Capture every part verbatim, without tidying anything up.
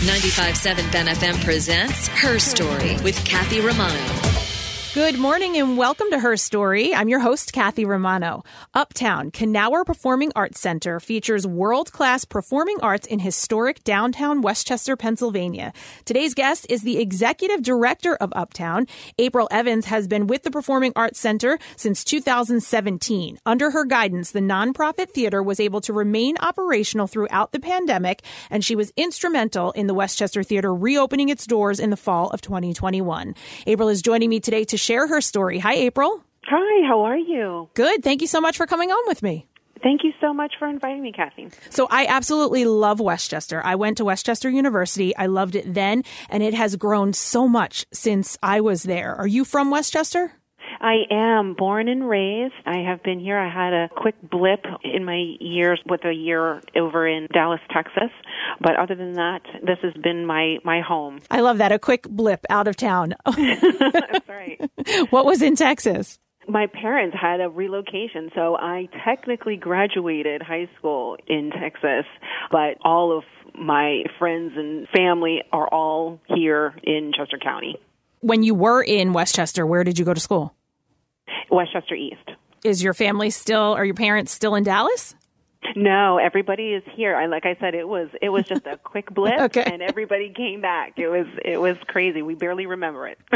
ninety-five point seven Ben F M presents Her Story with Kathy Romano. Good morning and welcome to Her Story. I'm your host, Kathy Romano. Uptown Knauer Performing Arts Center features world-class performing arts in historic downtown Westchester, Pennsylvania. Today's guest is the executive director of Uptown. April Evans has been with the Performing Arts Center since two thousand seventeen. Under her guidance, the nonprofit theater was able to remain operational throughout the pandemic, and she was instrumental in the Westchester Theater reopening its doors in the fall of twenty twenty-one. April is joining me today to share her story. Hi, April. Hi, how are you? Good. Thank you so much for coming on with me. Thank you so much for inviting me, Kathy. So I absolutely love Westchester. I went to Westchester University. I loved it then, and it has grown so much since I was there. Are you from Westchester? I am born and raised. I have been here. I had a quick blip in my years with a year over in Dallas, Texas. But other than that, this has been my, my home. I love that. A quick blip out of town. That's right. What was in Texas? My parents had a relocation, so I technically graduated high school in Texas, but all of my friends and family are all here in Chester County. When you were in Westchester, where did you go to school? Westchester East. Is your family still, are your parents still in Dallas? No, everybody is here. I like I said, it was it was just a quick blip, okay. And everybody came back. It was it was crazy. We barely remember it.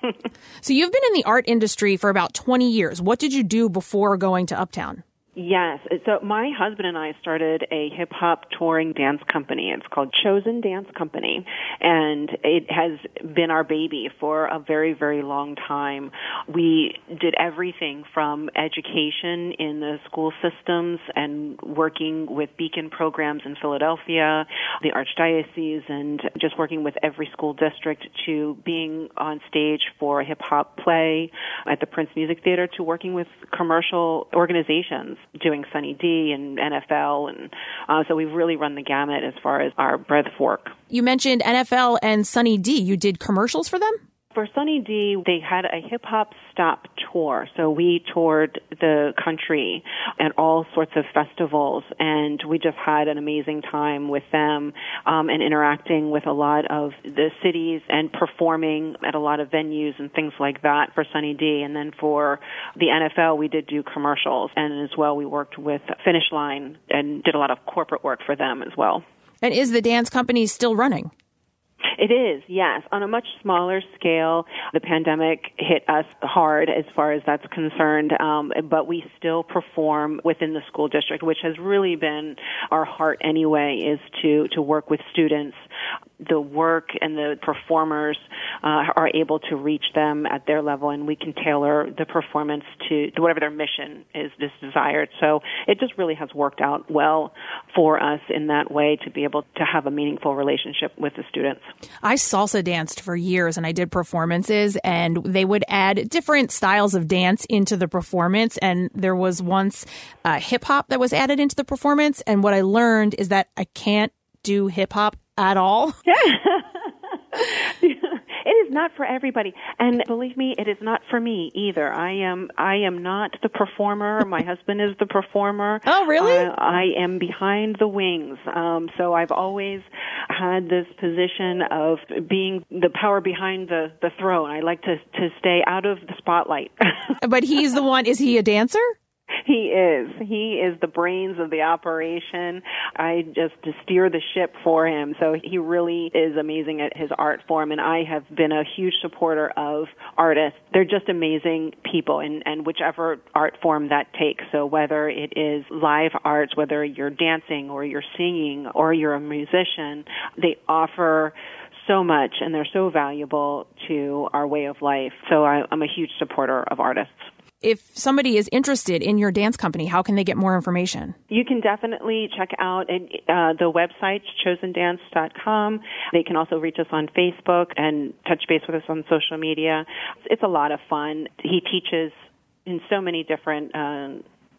So you've been in the art industry for about twenty years. What did you do before going to Uptown? Yes. So my husband and I started a hip-hop touring dance company. It's called Chosen Dance Company, and it has been our baby for a very, very long time. We did everything from education in the school systems and working with Beacon programs in Philadelphia, the Archdiocese, and just working with every school district, to being on stage for a hip-hop play at the Prince Music Theater, to working with commercial organizations, doing Sunny D and N F L. And uh, so we've really run the gamut as far as our breadth of work. You mentioned N F L and Sunny D. You did commercials for them? For Sunny D, they had a hip-hop stop tour. So we toured the country at all sorts of festivals, and we just had an amazing time with them um, and interacting with a lot of the cities and performing at a lot of venues and things like that for Sunny D. And then for the N F L, we did do commercials, and as well we worked with Finish Line and did a lot of corporate work for them as well. And is the dance company still running? It is, yes. On a much smaller scale, the pandemic hit us hard as far as that's concerned, um, but we still perform within the school district, which has really been our heart anyway, is to, to work with students. The work and the performers uh, are able to reach them at their level, and we can tailor the performance to, to whatever their mission is, is desired. So it just really has worked out well for us in that way, to be able to have a meaningful relationship with the students. I salsa danced for years, and I did performances, and they would add different styles of dance into the performance. And there was once uh, hip hop that was added into the performance. And what I learned is that I can't do hip hop at all. It is not for everybody, and believe me, it is not for me either. I am I am not the performer. My husband is the performer. Oh, really? Uh, I am behind the wings. Um, so I've always had this position of being the power behind the, the throne. I like to, to stay out of the spotlight. But he's the one. Is he a dancer? He is. He is the brains of the operation. I just steer the ship for him. So he really is amazing at his art form, and I have been a huge supporter of artists. They're just amazing people, and, and whichever art form that takes. So whether it is live arts, whether you're dancing or you're singing or you're a musician, they offer so much, and they're so valuable to our way of life. So I, I'm a huge supporter of artists. If somebody is interested in your dance company, how can they get more information? You can definitely check out uh, the website, chosen dance dot com. They can also reach us on Facebook and touch base with us on social media. It's a lot of fun. He teaches in so many different uh,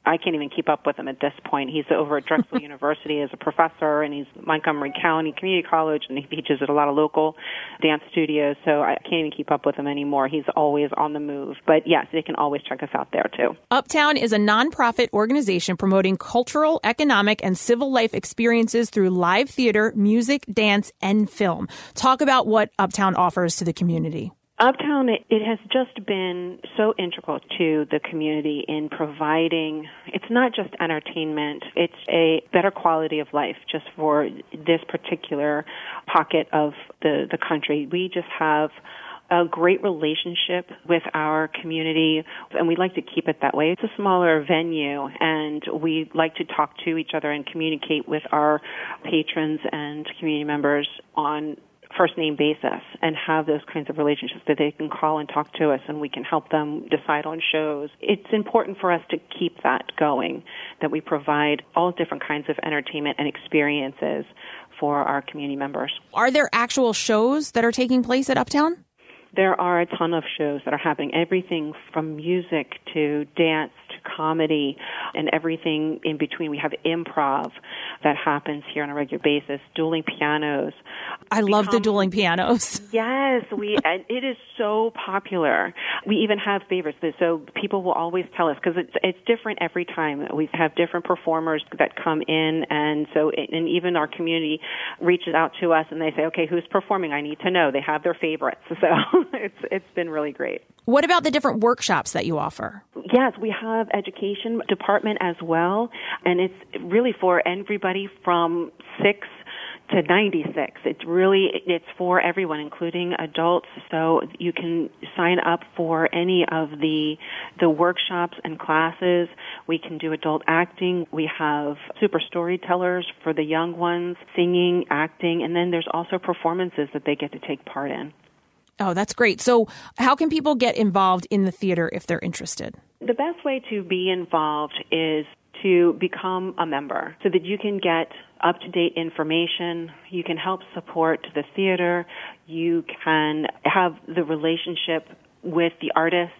I can't even keep up with him at this point. He's over at Drexel University as a professor, and he's Montgomery County Community College, and he teaches at a lot of local dance studios, so I can't even keep up with him anymore. He's always on the move. But yes, they can always check us out there, too. Uptown is a nonprofit organization promoting cultural, economic, and civil life experiences through live theater, music, dance, and film. Talk about what Uptown offers to the community. Uptown, it has just been so integral to the community in providing, it's not just entertainment, it's a better quality of life just for this particular pocket of the, the country. We just have a great relationship with our community, and we'd like to keep it that way. It's a smaller venue, and we like to talk to each other and communicate with our patrons and community members on first name basis and have those kinds of relationships that they can call and talk to us and we can help them decide on shows. It's important for us to keep that going, that we provide all different kinds of entertainment and experiences for our community members. Are there actual shows that are taking place at Uptown? There are a ton of shows that are happening, everything from music to dance to comedy and everything in between. We have improv that happens here on a regular basis, dueling pianos. I love Become, the dueling pianos. Yes, we. And it is so popular. We even have favorites, so people will always tell us because it's it's different every time. We have different performers that come in, and so and even our community reaches out to us and they say, "Okay, who's performing? I need to know." They have their favorites, so it's it's been really great. What about the different workshops that you offer? Yes, we have education department as well, and it's really for everybody from six to ninety-six. It's really, it's for everyone, including adults. So you can sign up for any of the the workshops and classes. We can do adult acting. We have super storytellers for the young ones, singing, acting, and then there's also performances that they get to take part in. Oh, that's great. So how can people get involved in the theater if they're interested? The best way to be involved is to become a member so that you can get up-to-date information, you can help support the theater, you can have the relationship with the artists,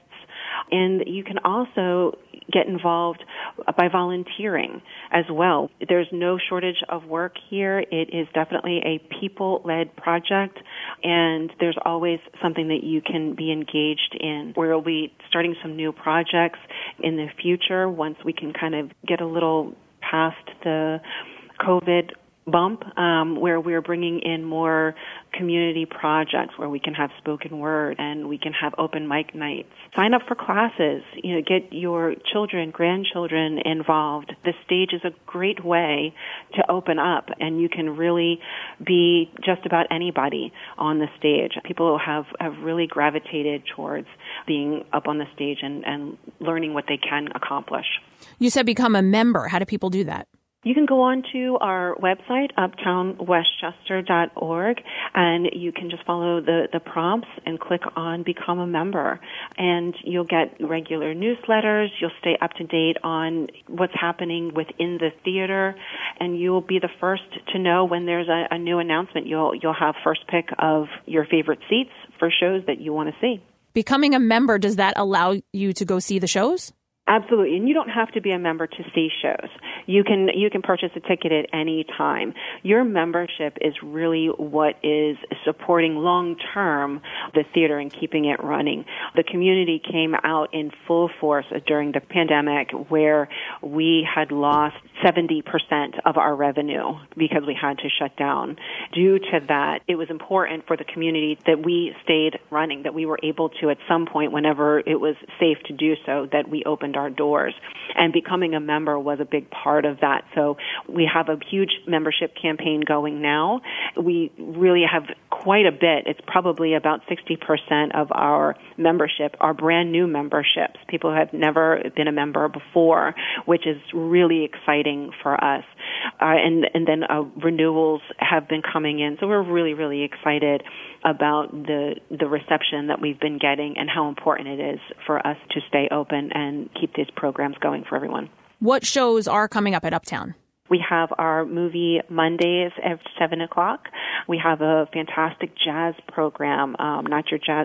and you can also get involved by volunteering as well. There's no shortage of work here. It is definitely a people-led project, and there's always something that you can be engaged in. We'll be starting some new projects in the future once we can kind of get a little past the COVID bump, um, where we're bringing in more community projects where we can have spoken word and we can have open mic nights. Sign up for classes, you know, get your children, grandchildren involved. The stage is a great way to open up, and you can really be just about anybody on the stage. People have, have really gravitated towards being up on the stage and, and learning what they can accomplish. You said become a member. How do people do that? You can go on to our website, uptown westchester dot org, and you can just follow the, the prompts and click on Become a Member. And you'll get regular newsletters, you'll stay up to date on what's happening within the theater, and you'll be the first to know when there's a, a new announcement. You'll, you'll have first pick of your favorite seats for shows that you want to see. Becoming a member, does that allow you to go see the shows? Absolutely, and you don't have to be a member to see shows. You can you can purchase a ticket at any time. Your membership is really what is supporting long-term the theater and keeping it running. The community came out in full force during the pandemic, where we had lost seventy percent of our revenue because we had to shut down. Due to that, it was important for the community that we stayed running, that we were able to, at some point, whenever it was safe to do so, that we opened our doors. And becoming a member was a big part of that. So we have a huge membership campaign going now. We really have quite a bit. It's probably about sixty percent of our membership are brand new memberships. People who have never been a member before, which is really exciting for us. Uh, and, and then uh, renewals have been coming in. So we're really, really excited about the the reception that we've been getting and how important it is for us to stay open and keep these programs going for everyone. What shows are coming up at Uptown? We have our movie Mondays at seven o'clock. We have a fantastic jazz program, um, Not Your Jazz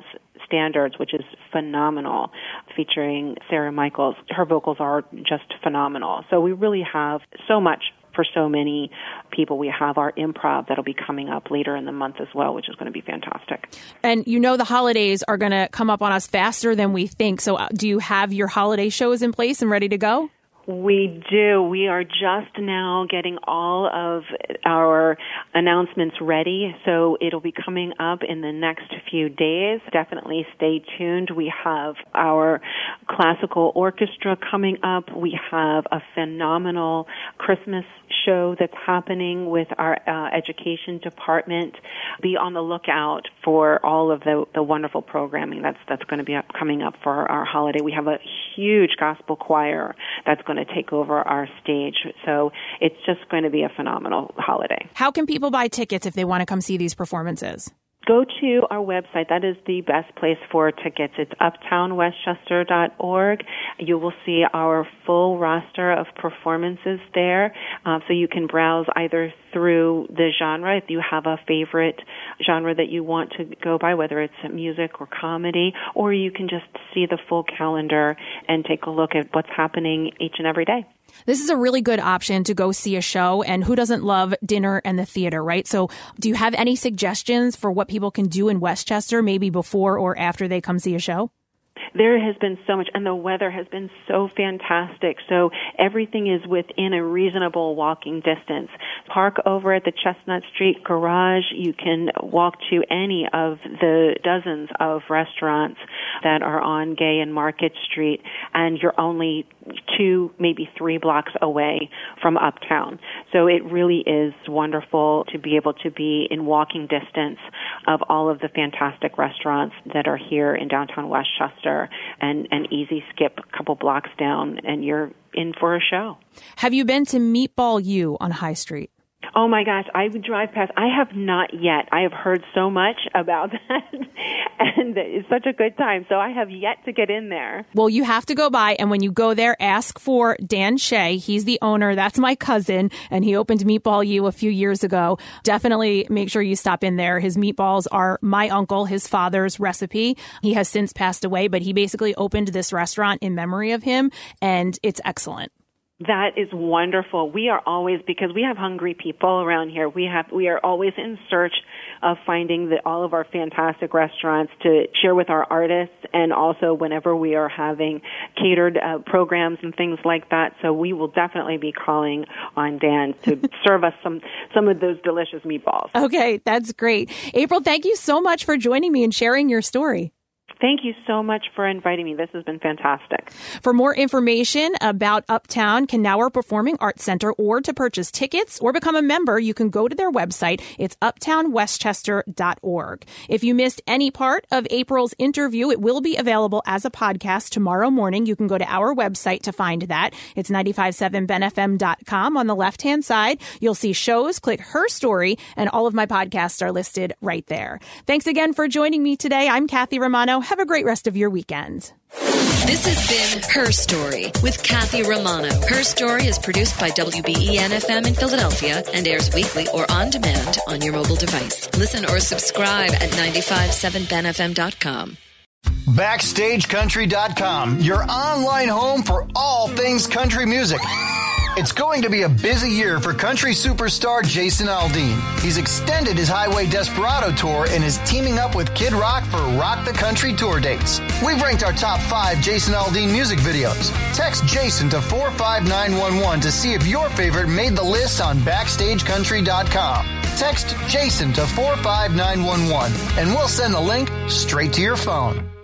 Standards, which is phenomenal, featuring Sarah Michaels. Her vocals are just phenomenal. So we really have so much for so many people. We have our improv that'll be coming up later in the month as well, which is going to be fantastic. And you know the holidays are going to come up on us faster than we think. So do you have your holiday shows in place and ready to go? We do. We are just now getting all of our announcements ready, so it'll be coming up in the next few days. Definitely stay tuned. We have our classical orchestra coming up. We have a phenomenal Christmas show that's happening with our uh, education department. Be on the lookout for all of the, the wonderful programming that's that's going to be up, coming up for our holiday. We have a huge gospel choir that's going to take over our stage. So it's just going to be a phenomenal holiday. How can people buy tickets if they want to come see these performances? Go to our website. That is the best place for tickets. It's uptown westchester dot org. You will see our full roster of performances there. Uh, so you can browse either through the genre, if you have a favorite genre that you want to go by, whether it's music or comedy, or you can just see the full calendar and take a look at what's happening each and every day. This is a really good option to go see a show, and who doesn't love dinner and the theater, right? So do you have any suggestions for what people can do in Westchester, maybe before or after they come see a show? There has been so much, and the weather has been so fantastic. So everything is within a reasonable walking distance. Park over at the Chestnut Street Garage. You can walk to any of the dozens of restaurants that are on Gay and Market Street, and you're only two, maybe three blocks away from Uptown. So it really is wonderful to be able to be in walking distance of all of the fantastic restaurants that are here in downtown Westchester, and an easy skip a couple blocks down and you're in for a show. Have you been to Meatball U on High Street? Oh my gosh, I would drive past. I have not yet. I have heard so much about that, and it's such a good time. So I have yet to get in there. Well, you have to go by, and when you go there, ask for Dan Shea. He's the owner. That's my cousin, and he opened Meatball U a few years ago. Definitely make sure you stop in there. His meatballs are my uncle, his father's recipe. He has since passed away, but he basically opened this restaurant in memory of him, and it's excellent. That is wonderful. We are always, because we have hungry people around here, we have we are always in search of finding the, all of our fantastic restaurants to share with our artists, and also whenever we are having catered uh, programs and things like that. So we will definitely be calling on Dan to serve us some, some of those delicious meatballs. Okay, that's great. April, thank you so much for joining me and sharing your story. Thank you so much for inviting me. This has been fantastic. For more information about Uptown Knauer Performing Arts Center, or to purchase tickets or become a member, you can go to their website. It's uptown westchester dot org. If you missed any part of April's interview, it will be available as a podcast tomorrow morning. You can go to our website to find that. It's nine five seven ben f m dot com. On the left-hand side, you'll see shows. Click Her Story, and all of my podcasts are listed right there. Thanks again for joining me today. I'm Kathy Romano. Have a great rest of your weekend. This has been Her Story with Kathy Romano. Her Story is produced by W B E N F M in Philadelphia and airs weekly or on demand on your mobile device. Listen or subscribe at nine five seven ben f m dot com. Backstage country dot com, your online home for all things country music. It's going to be a busy year for country superstar Jason Aldean. He's extended his Highway Desperado tour and is teaming up with Kid Rock for Rock the Country tour dates. We've ranked our top five Jason Aldean music videos. Text Jason to four five nine one one to see if your favorite made the list on backstage country dot com. Text Jason to four five nine one one and we'll send the link straight to your phone.